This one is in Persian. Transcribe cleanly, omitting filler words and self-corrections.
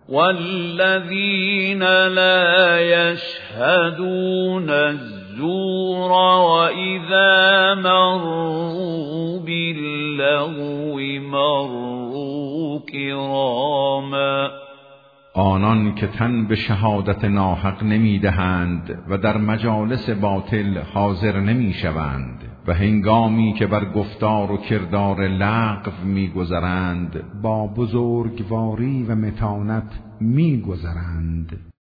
والذین لا یشهدون الزور وإذا مروا باللغو مروا کراما. آنان که تن به شهادت ناحق نمیدهند و در مجالس باطل حاضر نمیشوند و هنگامی که بر گفتار و کردار لغو میگذرند با بزرگواری و متانت میگذرند.